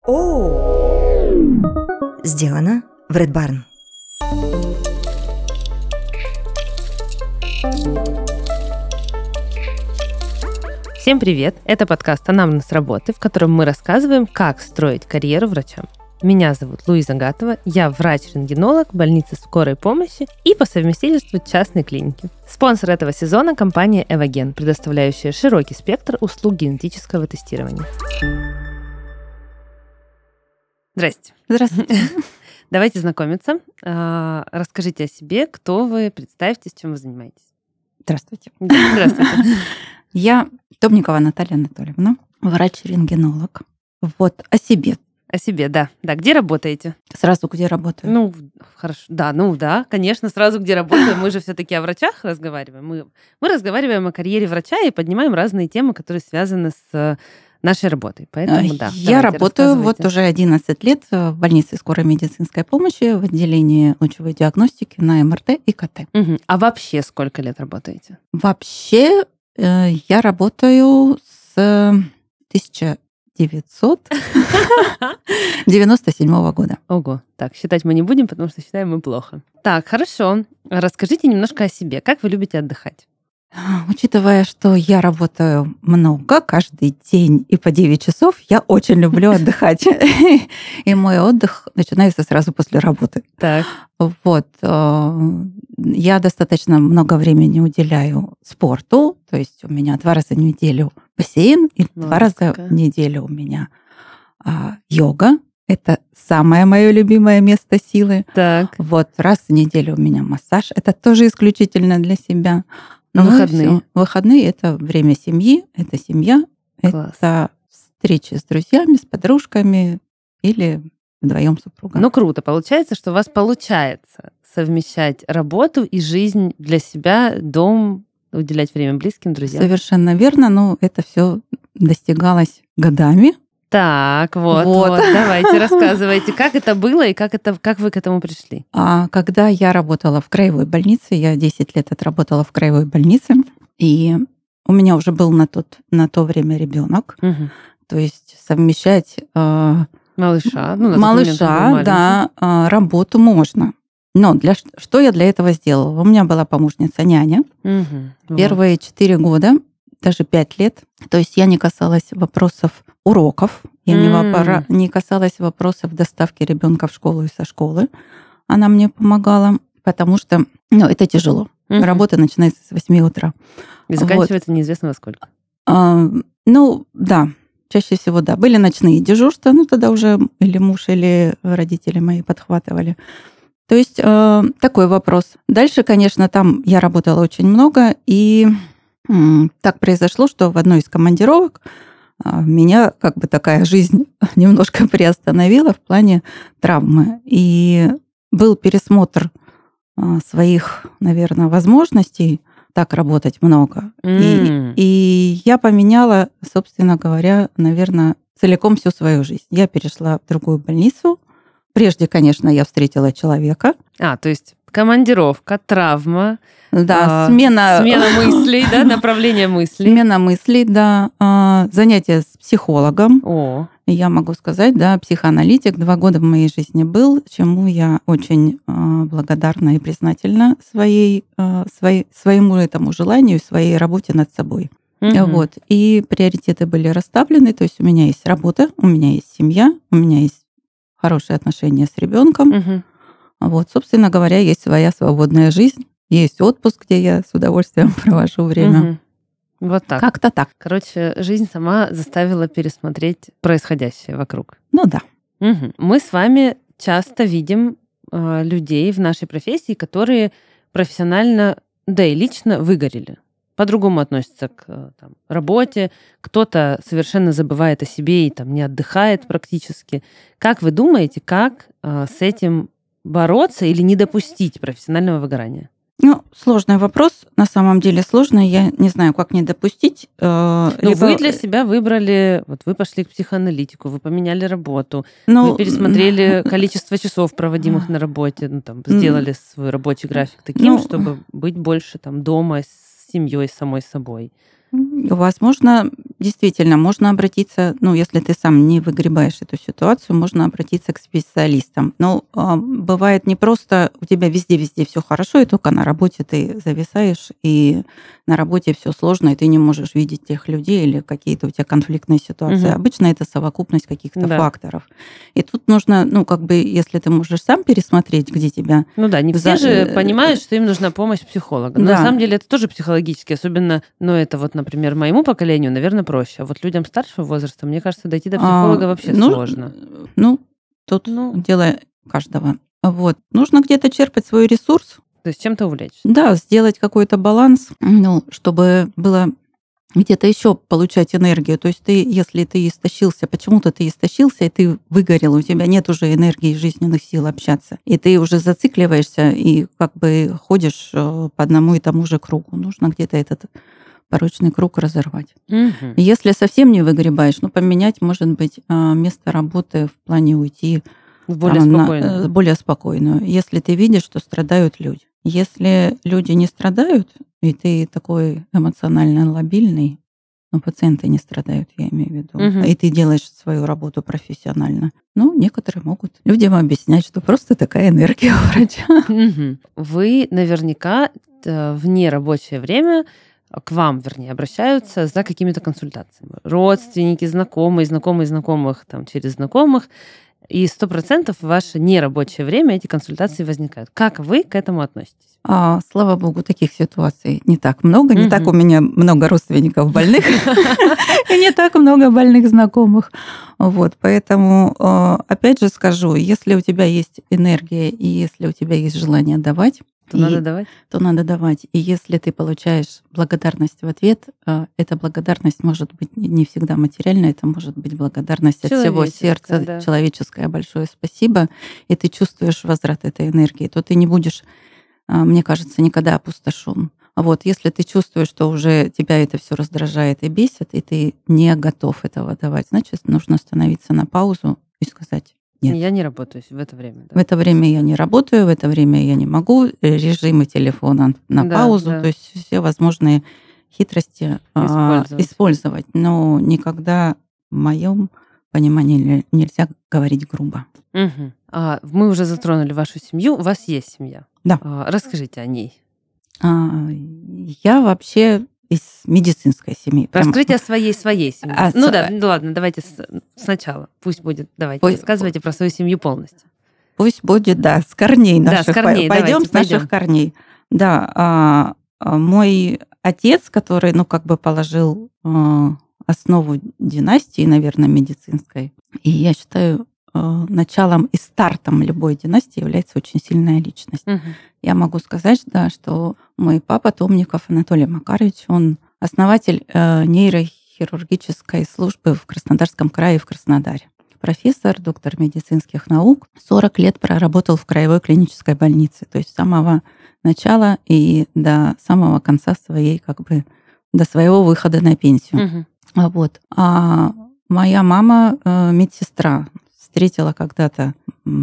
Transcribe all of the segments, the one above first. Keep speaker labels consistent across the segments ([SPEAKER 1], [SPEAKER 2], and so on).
[SPEAKER 1] Сделано в Red Barn.
[SPEAKER 2] Всем привет! Это подкаст «Анамнез работы», в котором мы рассказываем, как строить карьеру врачам. Меня зовут Луиза Гатова, я врач-рентгенолог больницы скорой помощи и по совместительству частной клиники. Спонсор этого сезона – компания Evogen, предоставляющая широкий спектр услуг генетического тестирования. Здрасте.
[SPEAKER 3] Здравствуйте.
[SPEAKER 2] Давайте знакомиться. Расскажите о себе, кто вы, представьтесь, чем вы занимаетесь.
[SPEAKER 3] Здравствуйте.
[SPEAKER 2] Здравствуйте.
[SPEAKER 3] Я Томникова Наталья Анатольевна, врач-рентгенолог. Вот, о себе.
[SPEAKER 2] О себе, да. Да, где работаете?
[SPEAKER 3] Сразу где работаю?
[SPEAKER 2] Ну, хорошо. Да, конечно, сразу где работаем. Мы же все-таки о врачах разговариваем. Мы разговариваем о карьере врача и поднимаем разные темы, которые связаны с нашей работой. Поэтому, да.
[SPEAKER 3] Я работаю вот уже 11 лет в больнице скорой медицинской помощи в отделении лучевой диагностики на МРТ и КТ.
[SPEAKER 2] Угу. А вообще сколько лет работаете?
[SPEAKER 3] Вообще я работаю с 1997 года.
[SPEAKER 2] Ого, так, считать мы не будем, потому что считаем мы плохо. Так, хорошо. Расскажите немножко о себе. Как вы любите отдыхать?
[SPEAKER 3] Учитывая, что я работаю много, каждый день и по 9 часов, я очень люблю отдыхать. И мой отдых начинается сразу после работы.
[SPEAKER 2] Так.
[SPEAKER 3] Вот. Я достаточно много времени уделяю спорту. То есть у меня 2 раза в неделю бассейн, и 2 раза в неделю у меня йога. Это самое мое любимое место силы.
[SPEAKER 2] Так.
[SPEAKER 3] Вот. Раз в неделю у меня массаж. Это тоже исключительно для себя.
[SPEAKER 2] Выходные?
[SPEAKER 3] Выходные — это время семьи, это семья,
[SPEAKER 2] Класс.
[SPEAKER 3] Это встречи с друзьями, с подружками или вдвоем с супругом.
[SPEAKER 2] Ну, круто. Получается, что у вас получается совмещать работу и жизнь для себя, дом, уделять время близким, друзьям.
[SPEAKER 3] Совершенно верно, но это все достигалось годами.
[SPEAKER 2] Так, вот. Давайте, рассказывайте, как это было и как вы к этому пришли.
[SPEAKER 3] Когда я работала в краевой больнице, я 10 лет отработала в краевой больнице, и у меня уже был на то время ребенок.
[SPEAKER 2] Угу.
[SPEAKER 3] То есть совмещать
[SPEAKER 2] малыша,
[SPEAKER 3] да, работу можно. Но что я для этого сделала? У меня была помощница няня.
[SPEAKER 2] Угу.
[SPEAKER 3] Первые 4 года, даже 5 лет. То есть я не касалась вопросов уроков, я не касалась вопросов доставки ребенка в школу и со школы. Она мне помогала, потому что это тяжело. Работа начинается с 8 утра.
[SPEAKER 2] И заканчивается неизвестно во сколько.
[SPEAKER 3] Да, чаще всего, да. Были ночные дежурства, тогда уже или муж, или родители мои подхватывали. То есть такой вопрос. Дальше, конечно, там я работала очень много, и так произошло, что в одной из командировок меня как бы такая жизнь немножко приостановила в плане травмы. И был пересмотр своих, наверное, возможностей так работать много. И я поменяла, собственно говоря, наверное, целиком всю свою жизнь. Я перешла в другую больницу. Прежде, конечно, я встретила человека.
[SPEAKER 2] То есть командировка, травма,
[SPEAKER 3] да,
[SPEAKER 2] смена мыслей, да, направление мыслей.
[SPEAKER 3] Смена мыслей, да, занятия с психологом. Я могу сказать, да, психоаналитик 2 года в моей жизни был, чему я очень благодарна и признательна своему этому желанию, своей работе над собой. Вот. И приоритеты были расставлены, то есть у меня есть работа, у меня есть семья, у меня есть хорошие отношения с ребенком. Вот, собственно говоря, есть своя свободная жизнь, есть отпуск, где я с удовольствием провожу время.
[SPEAKER 2] Вот так.
[SPEAKER 3] Как-то так.
[SPEAKER 2] Короче, жизнь сама заставила пересмотреть происходящее вокруг.
[SPEAKER 3] Ну да.
[SPEAKER 2] Мы с вами часто видим людей в нашей профессии, которые профессионально, да и лично выгорели. По-другому относятся к работе. Кто-то совершенно забывает о себе и не отдыхает практически. Как вы думаете, как с этим бороться или не допустить профессионального выгорания?
[SPEAKER 3] Сложный вопрос. На самом деле сложный. Я не знаю, как не допустить.
[SPEAKER 2] Вы для себя выбрали, вы пошли к психоаналитику, вы поменяли работу, вы пересмотрели количество часов, проводимых на работе, сделали свой рабочий график таким, чтобы быть больше дома с семьей, самой собой.
[SPEAKER 3] Возможно, действительно, можно обратиться, если ты сам не выгребаешь эту ситуацию, можно обратиться к специалистам. Но бывает не просто у тебя везде все хорошо, и только на работе ты зависаешь, и на работе все сложно, и ты не можешь видеть тех людей или какие-то у тебя конфликтные ситуации. Обычно это совокупность каких-то факторов. И тут нужно, если ты можешь сам пересмотреть, где тебя...
[SPEAKER 2] Не все же понимают, что им нужна помощь психолога. Но на самом деле это тоже психологически, особенно, это например, моему поколению, наверное, проще. А вот людям старшего возраста, мне кажется, дойти до психолога вообще сложно.
[SPEAKER 3] Тут дело каждого. Нужно где-то черпать свой ресурс.
[SPEAKER 2] То есть чем-то увлечься.
[SPEAKER 3] Да, сделать какой-то баланс, чтобы было где-то еще получать энергию. То есть если ты истощился, почему-то ты истощился, и ты выгорел, у тебя нет уже энергии и жизненных сил общаться, и ты уже зацикливаешься и ходишь по одному и тому же кругу. Нужно где-то этот порочный круг разорвать.
[SPEAKER 2] Угу.
[SPEAKER 3] Если совсем не выгребаешь, поменять, может быть, место работы в плане уйти
[SPEAKER 2] в более спокойную.
[SPEAKER 3] Если ты видишь, что страдают люди. Если люди не страдают, и ты такой эмоционально лобильный, пациенты не страдают, я имею в виду, и ты делаешь свою работу профессионально, некоторые могут людям объяснять, что просто такая энергия у врача.
[SPEAKER 2] Вы наверняка в нерабочее время к вам, обращаются за какими-то консультациями. Родственники, знакомые знакомых через знакомых. И 100% в ваше нерабочее время эти консультации возникают. Как вы к этому относитесь?
[SPEAKER 3] Слава богу, таких ситуаций не так много. Не так у меня много родственников больных, и не так много больных знакомых. Поэтому, опять же скажу, если у тебя есть энергия, и если у тебя есть желание давать,
[SPEAKER 2] то надо давать.
[SPEAKER 3] И если ты получаешь благодарность в ответ, эта благодарность может быть не всегда материальная, это может быть благодарность от всего сердца, человеческое большое спасибо, и ты чувствуешь возврат этой энергии, то ты не будешь, мне кажется, никогда опустошен. Если ты чувствуешь, что уже тебя это все раздражает и бесит, и ты не готов этого давать, значит, нужно остановиться на паузу и сказать: нет.
[SPEAKER 2] Я не работаю в это время.
[SPEAKER 3] Да? В это время я не работаю, в это время я не могу. Режимы телефона на паузу, то есть все возможные хитрости использовать. Но никогда в моем понимании нельзя говорить грубо.
[SPEAKER 2] Угу. Мы уже затронули вашу семью. У вас есть семья?
[SPEAKER 3] Да.
[SPEAKER 2] Расскажите о ней.
[SPEAKER 3] Я вообще из медицинской семьи.
[SPEAKER 2] Раскрытие своей семьи. Ладно, давайте сначала. Пусть будет. Давайте, рассказывайте про свою семью полностью.
[SPEAKER 3] Пусть будет, с корней наших. Пойдем с наших корней. Да, мой отец, который, положил основу династии, наверное, медицинской. И я считаю, началом и стартом любой династии является очень сильная личность.
[SPEAKER 2] Угу.
[SPEAKER 3] Я могу сказать, что мой папа Томников Анатолий Макарович, он основатель нейрохирургической службы в Краснодарском крае, в Краснодаре. Профессор, доктор медицинских наук, 40 лет проработал в краевой клинической больнице, то есть с самого начала и до самого конца своей, до своего выхода на пенсию.
[SPEAKER 2] Угу.
[SPEAKER 3] А моя мама медсестра, встретила когда-то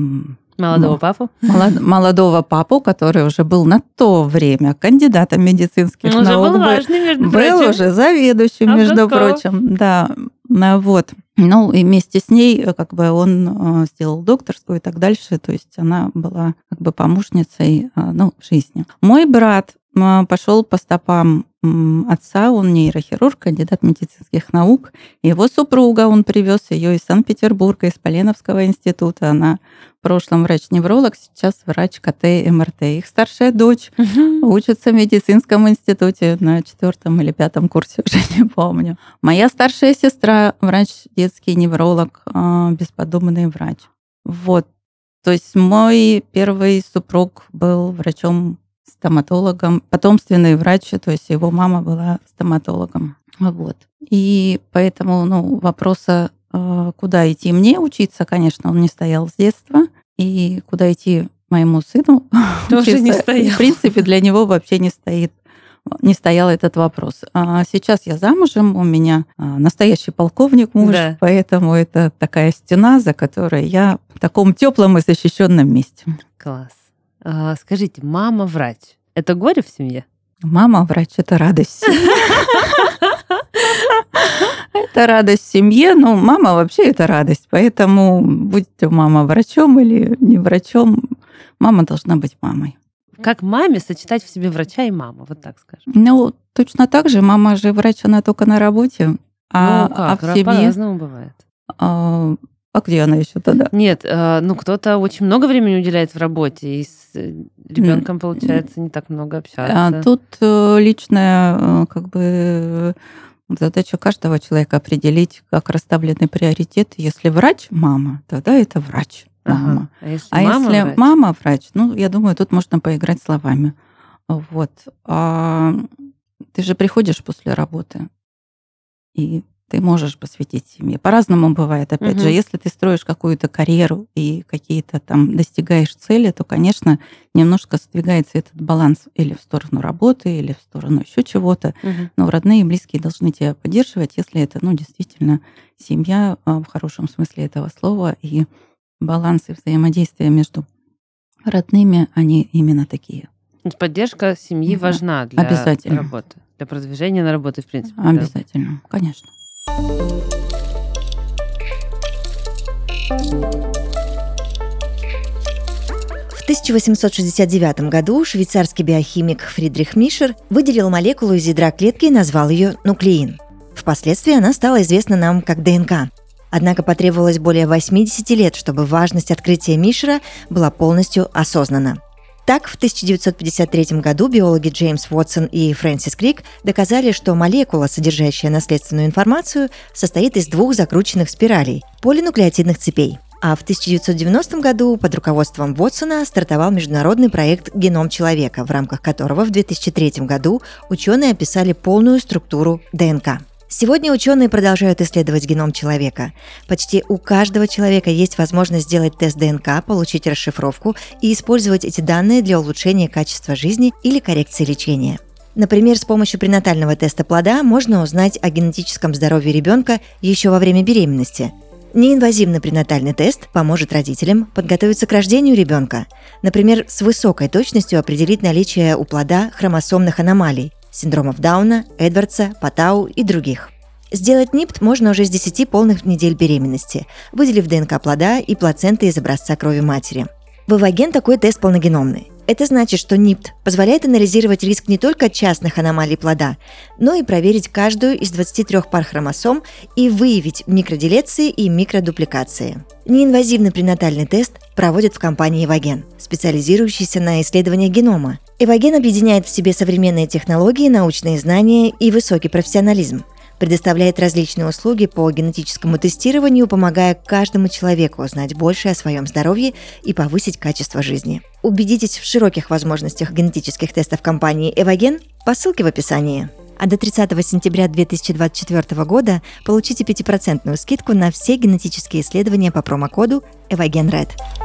[SPEAKER 3] молодого папу, который уже был на то время кандидатом медицинских наук.
[SPEAKER 2] Был важный, между прочим.
[SPEAKER 3] Был уже заведующим, между прочим. Да. И вместе с ней он сделал докторскую и так дальше. То есть она была помощницей в жизни. Мой брат пошел по стопам отца, он нейрохирург, кандидат медицинских наук. Его супруга, он привез ее из Санкт-Петербурга, из Поленовского института. Она в прошлом врач-невролог, сейчас врач КТ и МРТ. Их старшая дочь учится в медицинском институте на 4-м или 5-м курсе, уже не помню. Моя старшая сестра, врач детский невролог, бесподобный врач. То есть мой первый супруг был врачом-стоматологом, потомственный врач, то есть его мама была стоматологом. И поэтому вопроса, куда идти мне учиться, конечно, он не стоял с детства. И куда идти моему сыну
[SPEAKER 2] тоже не стоял.
[SPEAKER 3] В принципе, для него вообще не стоял этот вопрос. А сейчас я замужем, у меня настоящий полковник муж, поэтому это такая стена, за которой я в таком теплом и защищенном месте.
[SPEAKER 2] Класс. Скажите, мама врач — это горе в семье?
[SPEAKER 3] Мама врач — это радость. Это радость в семье, но мама вообще это радость. Поэтому, будь мама врачом или не врачом, мама должна быть мамой.
[SPEAKER 2] Как маме сочетать в себе врача и маму, вот так скажем?
[SPEAKER 3] Ну, точно так же. Мама же врач, она только на работе. А в семье...
[SPEAKER 2] По-разному бывает.
[SPEAKER 3] А где она еще тогда?
[SPEAKER 2] Нет, кто-то очень много времени уделяет в работе, и с ребенком, получается, не так много общаться.
[SPEAKER 3] Тут личная задача каждого человека определить, как расставлены приоритеты. Если врач мама, тогда это врач мама.
[SPEAKER 2] Ага. А если врач?
[SPEAKER 3] Мама врач, я думаю, тут можно поиграть словами. Вот. А ты же приходишь после работы, и ты можешь посвятить семье. По-разному бывает, опять же. Если ты строишь какую-то карьеру и какие-то там достигаешь цели, то, конечно, немножко сдвигается этот баланс или в сторону работы, или в сторону еще чего-то. Но родные и близкие должны тебя поддерживать, если это, действительно семья в хорошем смысле этого слова, и баланс и взаимодействие между родными, они именно такие.
[SPEAKER 2] Поддержка семьи важна для работы, для продвижения на работе, в принципе.
[SPEAKER 3] Обязательно, конечно.
[SPEAKER 1] В 1869 году швейцарский биохимик Фридрих Мишер выделил молекулу из ядра клетки и назвал ее нуклеин. Впоследствии она стала известна нам как ДНК. Однако потребовалось более 80 лет, чтобы важность открытия Мишера была полностью осознана. Так, в 1953 году биологи Джеймс Уотсон и Фрэнсис Крик доказали, что молекула, содержащая наследственную информацию, состоит из двух закрученных спиралей – полинуклеотидных цепей. А в 1990 году под руководством Уотсона стартовал международный проект «Геном человека», в рамках которого в 2003 году ученые описали полную структуру ДНК. Сегодня ученые продолжают исследовать геном человека. Почти у каждого человека есть возможность сделать тест ДНК, получить расшифровку и использовать эти данные для улучшения качества жизни или коррекции лечения. Например, с помощью пренатального теста плода можно узнать о генетическом здоровье ребенка еще во время беременности. Неинвазивный пренатальный тест поможет родителям подготовиться к рождению ребенка. Например, с высокой точностью определить наличие у плода хромосомных аномалий, синдромов Дауна, Эдвардса, Паттау и других. Сделать НИПТ можно уже с 10 полных недель беременности, выделив ДНК плода и плаценты из образца крови матери. В Эвоген такой тест полногеномный. Это значит, что НИПТ позволяет анализировать риск не только частных аномалий плода, но и проверить каждую из 23 пар хромосом и выявить микроделеции и микродупликации. Неинвазивный пренатальный тест проводят в компании Эвоген, специализирующейся на исследованиях генома. Эвоген объединяет в себе современные технологии, научные знания и высокий профессионализм. Предоставляет различные услуги по генетическому тестированию, помогая каждому человеку узнать больше о своем здоровье и повысить качество жизни. Убедитесь в широких возможностях генетических тестов компании Эвоген по ссылке в описании. А до 30 сентября 2024 года получите 5% скидку на все генетические исследования по промокоду EVOGENRED.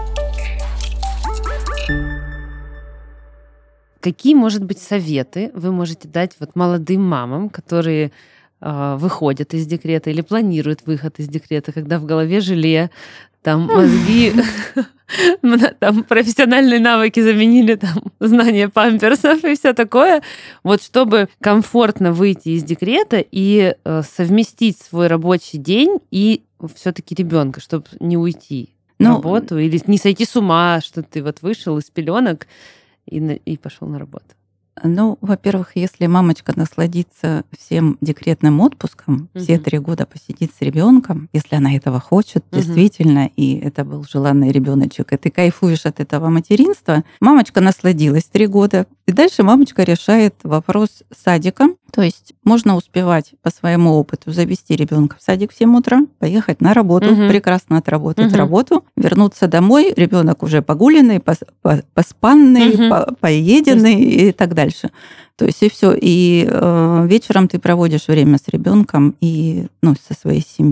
[SPEAKER 2] Какие, может быть, советы вы можете дать молодым мамам, которые выходят из декрета или планируют выход из декрета, когда в голове желе, там мозги, там профессиональные навыки заменили знания памперсов и все такое, чтобы комфортно выйти из декрета и совместить свой рабочий день и все-таки ребенка, чтобы не уйти на работу или не сойти с ума, что ты вышел из пеленок и пошел на работу.
[SPEAKER 3] Во-первых, если мамочка насладится всем декретным отпуском, все 3 года посидит с ребенком, если она этого хочет, действительно, и это был желанный ребеночек, и ты кайфуешь от этого материнства, мамочка насладилась 3 года, и дальше мамочка решает вопрос садика. То есть можно успевать по своему опыту завести ребенка в садик в 7 утра, поехать на работу, прекрасно отработать работу, вернуться домой, ребенок уже погуленный, поспанный, поеденный и так дальше. То есть и все. И вечером ты проводишь время с ребенком и со своей семьей.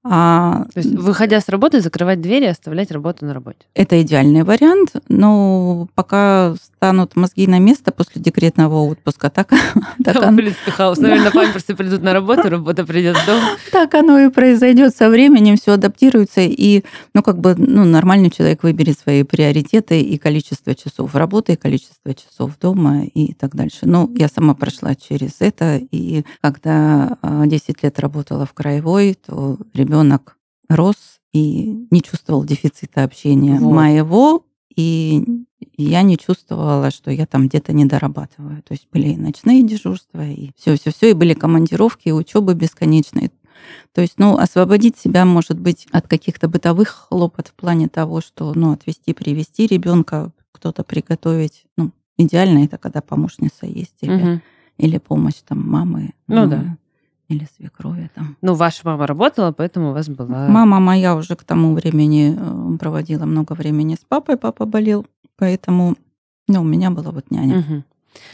[SPEAKER 3] То
[SPEAKER 2] есть, выходя с работы, закрывать двери и оставлять работу на работе.
[SPEAKER 3] Это идеальный вариант, но пока станут мозги на место после декретного отпуска, так
[SPEAKER 2] в принципе, хаос. Наверное, памперсы придут на работу, работа придет в дом.
[SPEAKER 3] Так оно и произойдет со временем, все адаптируется, и нормальный человек выберет свои приоритеты и количество часов работы, и количество часов дома и так дальше. Я сама прошла через это, и когда 10 лет работала в краевой, то ребенок рос и не чувствовал дефицита общения моего, и я не чувствовала, что я там где-то не дорабатываю. То есть были и ночные дежурства, и все, и были командировки, и учебы бесконечные. То есть, освободить себя, может быть, от каких-то бытовых хлопот в плане того, что, отвезти, привезти ребенка, кто-то приготовить. Идеально это когда помощница есть или помощь там мамы.
[SPEAKER 2] Да.
[SPEAKER 3] Или свекрови там.
[SPEAKER 2] Ваша мама работала, поэтому у вас была...
[SPEAKER 3] Мама моя уже к тому времени проводила много времени с папой. Папа болел, поэтому у меня была няня.
[SPEAKER 2] Угу.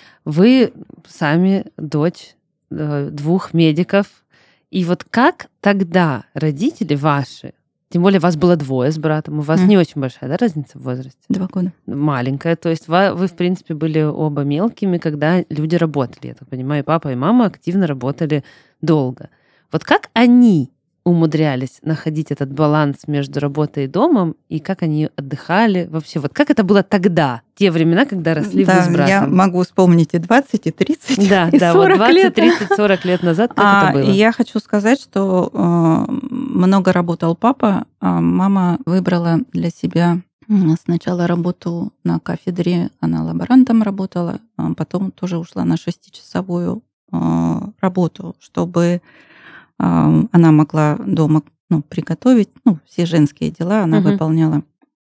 [SPEAKER 2] Вы сами дочь 2 медиков. И как тогда родители ваши, тем более вас было 2 с братом, у вас не очень большая, да, разница в возрасте?
[SPEAKER 3] 2 года.
[SPEAKER 2] Маленькая. То есть вы, в принципе, были оба мелкими, когда люди работали. Я так понимаю, и папа, и мама активно работали долго. Как они умудрялись находить этот баланс между работой и домом, и как они отдыхали вообще? Как это было тогда, те времена, когда росли вы с братом?
[SPEAKER 3] Я могу вспомнить и 20, и 30, и 40
[SPEAKER 2] 20,
[SPEAKER 3] лет.
[SPEAKER 2] 30, 40 лет назад, как это было?
[SPEAKER 3] Я хочу сказать, что много работал папа, а мама выбрала для себя сначала работу на кафедре, она лаборантом работала, а потом тоже ушла на 6-часовую работу, чтобы она могла дома приготовить, все женские дела она выполняла.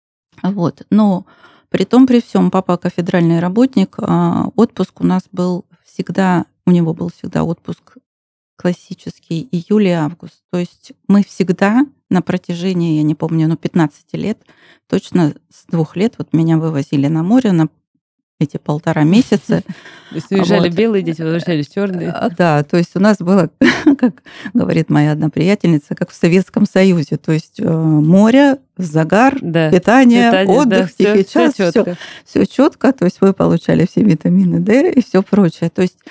[SPEAKER 3] Но при всем папа кафедральный работник, отпуск у нас был всегда, у него был всегда отпуск классический июль и август. То есть мы всегда на протяжении, я не помню, 15 лет, точно с 2 лет меня вывозили на море на эти 1,5 месяца.
[SPEAKER 2] То есть уезжали белые дети, возвращались черные.
[SPEAKER 3] Да, то есть у нас было, как говорит моя одна приятельница, как в Советском Союзе. То есть море, загар, питание, отдых, тихий час, все четко. То есть вы получали все витамины D и все прочее. То есть,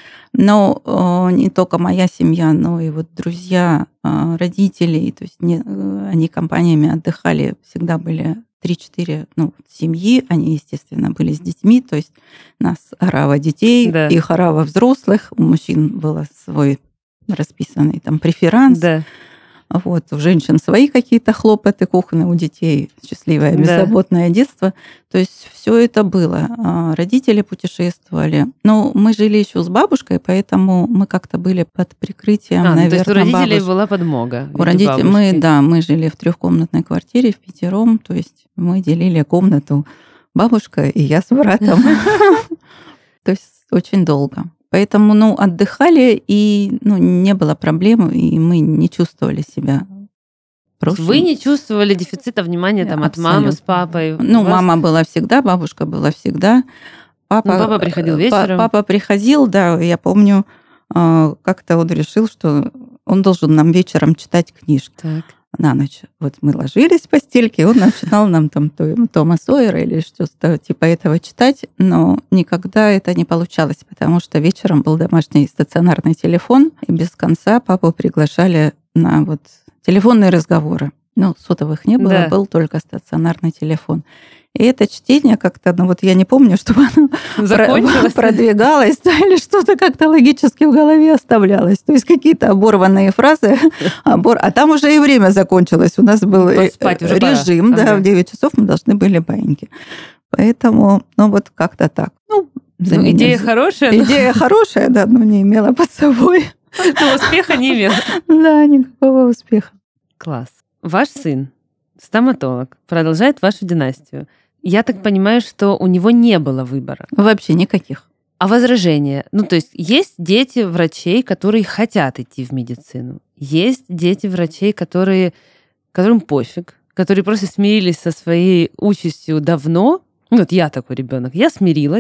[SPEAKER 3] не только моя семья, но и друзья, родители, то есть они компаниями отдыхали, всегда были 3-4 семьи, они, естественно, были с детьми, то есть нас орава детей, их орава взрослых, у мужчин был свой расписанный там преферанс, у женщин свои какие-то хлопоты кухонные, у детей счастливое, беззаботное детство. То есть все это было. Родители путешествовали. Но мы жили еще с бабушкой, поэтому мы как-то были под прикрытием, наверное,
[SPEAKER 2] то есть у родителей была подмога?
[SPEAKER 3] У родителей мы жили в 3-комнатной квартире впятером, то есть мы делили комнату бабушка и я с братом. То есть очень долго. Поэтому, отдыхали, и, не было проблем, и мы не чувствовали себя просто...
[SPEAKER 2] Вы не чувствовали дефицита внимания от мамы с папой?
[SPEAKER 3] Мама была всегда, бабушка была всегда.
[SPEAKER 2] Папа приходил вечером?
[SPEAKER 3] Папа приходил, да, я помню, как-то он решил, что он должен нам вечером читать книжки.
[SPEAKER 2] Так.
[SPEAKER 3] На ночь. Мы ложились в постельке, и он начинал нам там Тома Сойера или что-то типа этого читать, но никогда это не получалось, потому что вечером был домашний стационарный телефон, и без конца папу приглашали на телефонные разговоры. Сотовых не было, был только стационарный телефон. И это чтение как-то, я не помню, чтобы оно продвигалось, или что-то как-то логически в голове оставлялось. То есть какие-то оборванные фразы, а там уже и время закончилось. У нас был режим, в 9 часов мы должны были баиньки. Поэтому, как-то так.
[SPEAKER 2] Идея хорошая.
[SPEAKER 3] Идея хорошая, да, но не имела под собой.
[SPEAKER 2] Но успеха не имела.
[SPEAKER 3] Да, никакого успеха.
[SPEAKER 2] Класс. Ваш сын, стоматолог, продолжает вашу династию. Я так понимаю, что у него не было выбора.
[SPEAKER 3] Вообще никаких.
[SPEAKER 2] А возражения? То есть есть дети врачей, которые хотят идти в медицину. Есть дети врачей, которым пофиг, которые просто смирились со своей участью давно. Я такой ребенок. Я смирилась.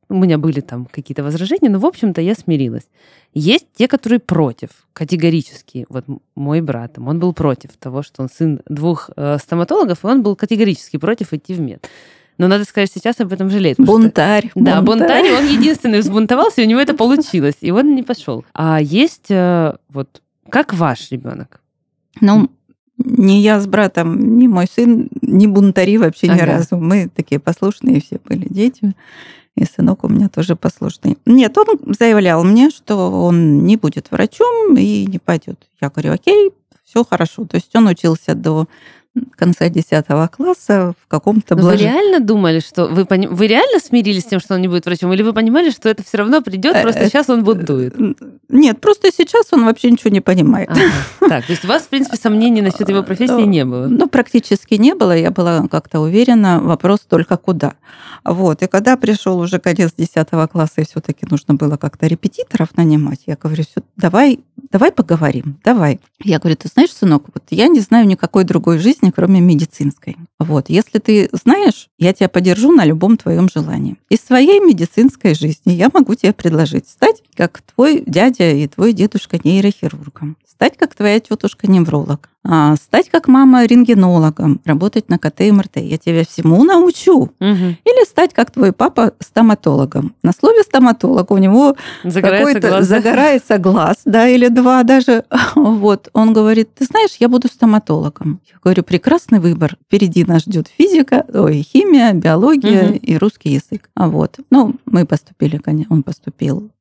[SPEAKER 2] У меня были там какие-то возражения, но, в общем-то, я смирилась. Есть те, которые против, категорически. Вот мой брат, он был против того, что он сын 2 стоматологов, и он был категорически против идти в мед. Но надо сказать, сейчас об этом жалеет.
[SPEAKER 3] Бунтарь.
[SPEAKER 2] Да, бунтарь, и он единственный взбунтовался, и у него это получилось, и он не пошел. А есть вот как ваш ребенок?
[SPEAKER 3] Ну, ни я с братом, ни мой сын, ни бунтари вообще ни разу. Мы такие послушные все были дети. И сынок у меня тоже послушный. Нет, он заявлял мне, что он не будет врачом и не пойдет. Я говорю, окей, все хорошо. То есть он учился до конца 10 класса в каком-то
[SPEAKER 2] Вы реально думали, что... Вы реально смирились с тем, что он не будет врачом? Или вы понимали, что это все равно придет, просто сейчас он бунтует?
[SPEAKER 3] Нет, просто сейчас он вообще ничего не понимает.
[SPEAKER 2] Так, то есть у вас, в принципе, сомнений насчет его профессии не было?
[SPEAKER 3] Ну, практически не было. Я была как-то уверена. Вопрос только куда. Вот. И когда пришел уже конец 10 класса, и все-таки нужно было как-то репетиторов нанимать, я говорю, давай поговорим, давай. Я говорю, ты знаешь, сынок, вот я не знаю никакой другой жизни, кроме медицинской. Вот. Если ты знаешь, я тебя поддержу на любом твоем желании. Из своей медицинской жизни я могу тебе предложить стать как твой дядя и твой дедушка нейрохирургом, стать как твоя тетушка невролог, стать как мама рентгенологом, работать на КТ и МРТ. Я тебя всему научу. Или стать как твой папа стоматологом. На слове стоматолог у него загорается глаз, да, или 2 даже. Вот. Он говорит, ты знаешь, я буду стоматологом. Я говорю, прекрасный выбор. Впереди нас ждет физика, химия, биология и русский язык. Вот. Ну, мы поступили, он поступил.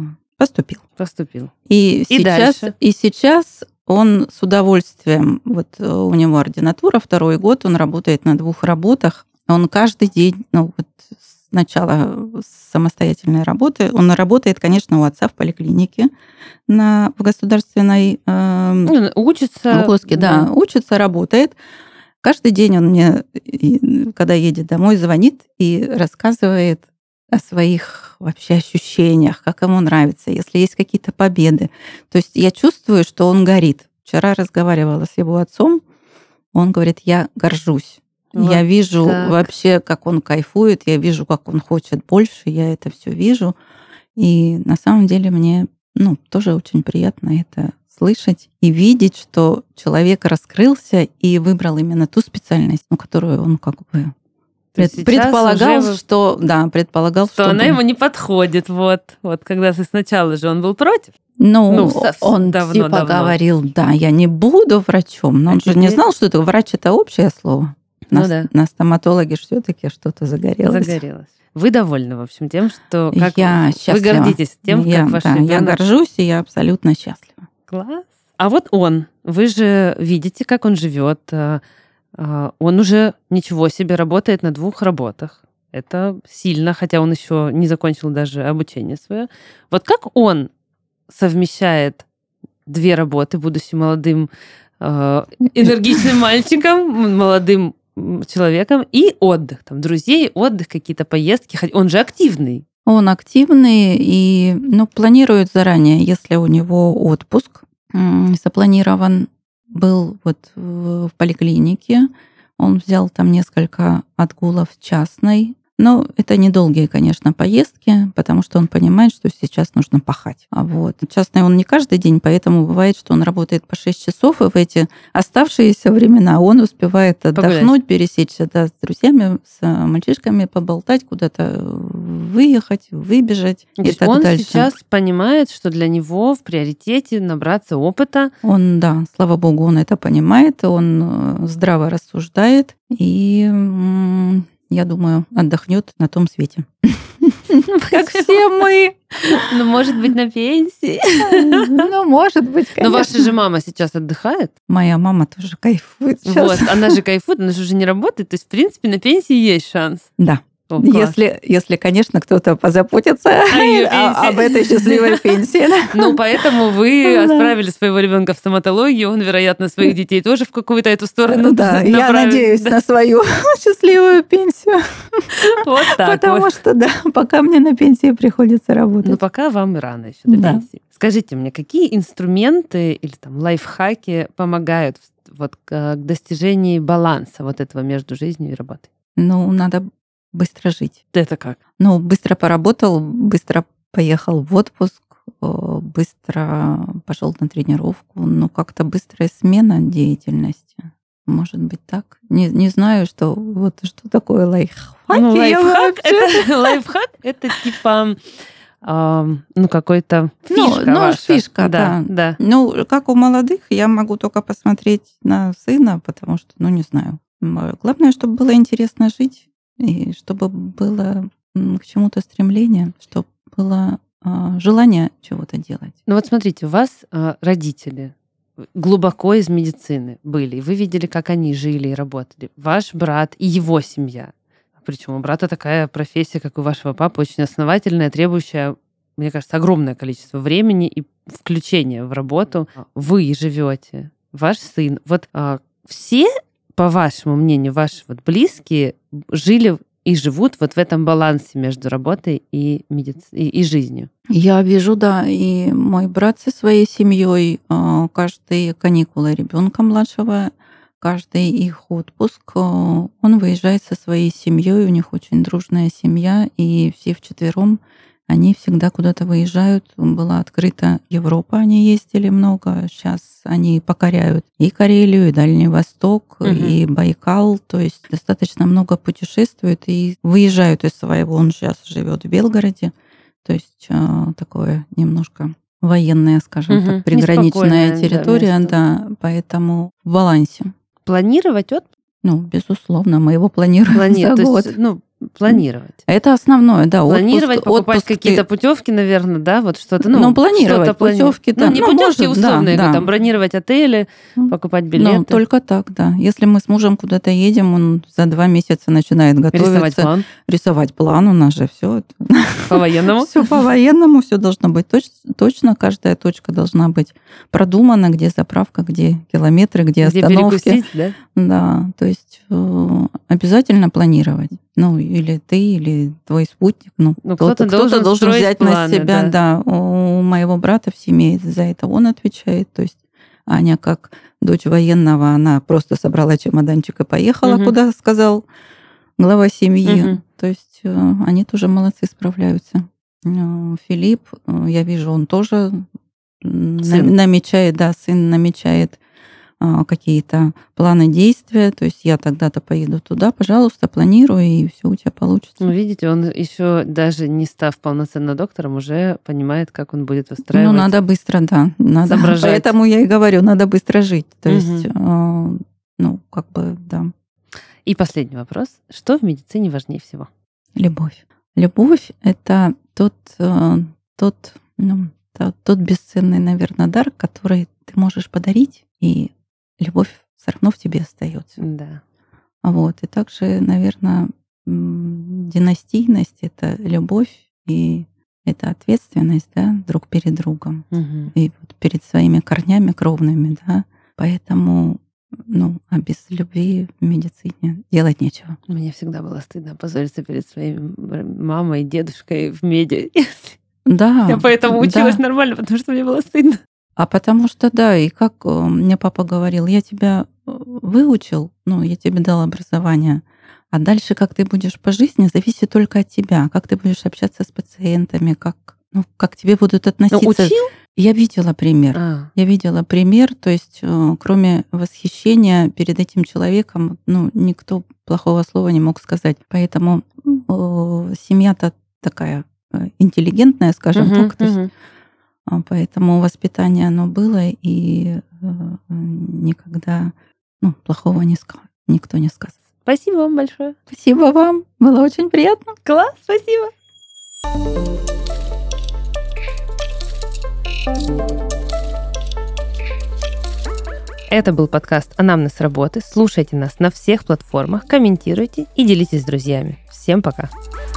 [SPEAKER 3] И сейчас он с удовольствием, вот у него ординатура, 2-й год, он работает на 2 работах. Он каждый день, ну вот с начала самостоятельной работы, он работает, конечно, у отца в поликлинике в государственной...
[SPEAKER 2] Учится.
[SPEAKER 3] В Лоске, да, учится, работает. Каждый день он мне, когда едет домой, звонит и рассказывает о своих вообще ощущениях, как ему нравится, если есть какие-то победы. То есть я чувствую, что он горит. Вчера разговаривала с его отцом, он говорит, я горжусь. Вот я вижу вообще, как он кайфует, я вижу, как он хочет больше, я это все вижу. И на самом деле мне тоже очень приятно это слышать и видеть, что человек раскрылся и выбрал именно ту специальность, которую он как бы... Предполагал, что
[SPEAKER 2] она ему не подходит. Вот когда сначала же он был против.
[SPEAKER 3] Он давно говорил, да, я не буду врачом. Но он же не знал, что это врач, это общее слово. На стоматологе все-таки что-то загорелось.
[SPEAKER 2] Вы довольны, в общем, тем, что
[SPEAKER 3] вы
[SPEAKER 2] гордитесь тем, как ваш ребенок...
[SPEAKER 3] Я горжусь, и я абсолютно счастлива.
[SPEAKER 2] Класс. А вот вы же видите, как он живет. Он уже ничего себе работает на 2 работах. Это сильно, хотя он еще не закончил даже обучение свое. Вот как он совмещает 2 работы, будучи молодым энергичным мальчиком, молодым человеком, и отдых, там, друзей, отдых, какие-то поездки. Он же активный.
[SPEAKER 3] Он активный и планирует заранее, если у него отпуск запланирован был в поликлинике. Он взял там несколько отгулов частной. Но это недолгие, конечно, поездки, потому что он понимает, что сейчас нужно пахать. Частный он не каждый день, поэтому бывает, что он работает по 6 часов, и в эти оставшиеся времена он успевает отдохнуть, пересечься с друзьями, с мальчишками, поболтать, куда-то выехать, выбежать и так
[SPEAKER 2] он
[SPEAKER 3] дальше.
[SPEAKER 2] Сейчас понимает, что для него в приоритете набраться опыта.
[SPEAKER 3] Он, да, слава богу, он это понимает, он здраво рассуждает, и... я думаю, отдохнет на том свете. Как все мы.
[SPEAKER 2] Может быть, на пенсии.
[SPEAKER 3] Может быть, конечно.
[SPEAKER 2] Но ваша же мама сейчас отдыхает.
[SPEAKER 3] Моя мама тоже кайфует сейчас.
[SPEAKER 2] Она же кайфует, она же уже не работает. То есть, в принципе, на пенсии есть шанс.
[SPEAKER 3] Да. Если, конечно, кто-то позаботится об этой счастливой пенсии.
[SPEAKER 2] Поэтому вы отправили своего ребенка в стоматологию, он, вероятно, своих детей тоже в какую-то эту сторону направит.
[SPEAKER 3] Я надеюсь на свою счастливую пенсию.
[SPEAKER 2] Вот так.
[SPEAKER 3] Потому что, да, пока мне на пенсии приходится работать.
[SPEAKER 2] Но пока вам и рано еще до пенсии. Скажите мне, какие инструменты или там лайфхаки помогают к достижению баланса этого между жизнью и работой?
[SPEAKER 3] Надо быстро жить.
[SPEAKER 2] Это как?
[SPEAKER 3] Ну, быстро поработал, быстро поехал в отпуск, быстро пошел на тренировку. Ну, как-то быстрая смена деятельности. Может быть, так. Не знаю, что такое лайфхак.
[SPEAKER 2] Ну, лайфхак это типа какой-то фишка ваша.
[SPEAKER 3] Фишка, да. Ну, как у молодых, я могу только посмотреть на сына, потому что, не знаю. Главное, чтобы было интересно жить, и чтобы было к чему-то стремление, чтобы было желание чего-то делать.
[SPEAKER 2] Ну вот смотрите, у вас родители глубоко из медицины были. Вы видели, как они жили и работали. Ваш брат и его семья. Причем у брата такая профессия, как у вашего папы, очень основательная, требующая, мне кажется, огромное количество времени и включения в работу. Вы живете, ваш сын. Вот все, по вашему мнению, ваши близкие жили и живут в этом балансе между работой и жизнью.
[SPEAKER 3] Я вижу, да, и мой брат со своей семьей, каждые каникулы ребенка младшего, каждый их отпуск, он выезжает со своей семьей, у них очень дружная семья, и все вчетвером они всегда куда-то выезжают. Была открыта Европа, они ездили много. Сейчас они покоряют и Карелию, и Дальний Восток, и Байкал. То есть достаточно много путешествуют и выезжают из своего. Он сейчас живет в Белгороде. То есть такое немножко военная, скажем так, приграничная территория. Да, поэтому в балансе.
[SPEAKER 2] Планировать отпуск?
[SPEAKER 3] Безусловно, мы его планируем за год.
[SPEAKER 2] Планировать.
[SPEAKER 3] Это основное, да.
[SPEAKER 2] Планировать, покупать какие-то путевки, наверное, да, что-то.
[SPEAKER 3] Планировать путевки, да.
[SPEAKER 2] Не путевки условные, там бронировать отели, покупать билеты.
[SPEAKER 3] Только так, да. Если мы с мужем куда-то едем, он за 2 месяца начинает готовиться. Рисовать план. У нас же все
[SPEAKER 2] по-военному.
[SPEAKER 3] Все по-военному, все должно быть точно, каждая точка должна быть продумана, где заправка, где километры, где остановки.
[SPEAKER 2] Где перекусить, да?
[SPEAKER 3] Да, то есть обязательно планировать. Или ты, или твой спутник. Кто-то должен взять планы, на себя. Да. У моего брата в семье за это он отвечает. То есть Аня, как дочь военного, она просто собрала чемоданчик и поехала, куда сказал глава семьи. То есть они тоже молодцы, справляются. Филипп, я вижу, он тоже намечает, сын намечает какие-то планы действия, то есть я тогда-то поеду туда, пожалуйста, планируй, и все у тебя получится.
[SPEAKER 2] Видите, он еще даже не став полноценным доктором, уже понимает, как он будет выстраивать.
[SPEAKER 3] Надо быстро, да. Надо. Соображать. Поэтому я и говорю, надо быстро жить. То есть, да.
[SPEAKER 2] И последний вопрос. Что в медицине важнее всего?
[SPEAKER 3] Любовь. Любовь — это тот бесценный, наверное, дар, который ты можешь подарить, и любовь все равно в тебе остается.
[SPEAKER 2] Да.
[SPEAKER 3] И также, наверное, династийность — это любовь, и это ответственность, да, друг перед другом. И перед своими корнями кровными, да. Поэтому, а без любви в медицине делать нечего.
[SPEAKER 2] Мне всегда было стыдно опозориться перед своей мамой и дедушкой в меди.
[SPEAKER 3] Да.
[SPEAKER 2] Я поэтому училась нормально, потому что мне было стыдно.
[SPEAKER 3] А потому что, да, и как мне папа говорил, я тебя выучил, я тебе дал образование, а дальше, как ты будешь по жизни, зависит только от тебя, как ты будешь общаться с пациентами, как к тебе будут относиться.
[SPEAKER 2] Учил?
[SPEAKER 3] Я видела пример. То есть кроме восхищения перед этим человеком, никто плохого слова не мог сказать. Поэтому семья-то такая интеллигентная, скажем так. То есть, поэтому воспитание оно было, и никогда плохого никто не сказал.
[SPEAKER 2] Спасибо вам большое.
[SPEAKER 3] Спасибо вам. Было очень приятно.
[SPEAKER 2] Класс, спасибо. Это был подкаст «Анамнез работы». Слушайте нас на всех платформах, комментируйте и делитесь с друзьями. Всем пока.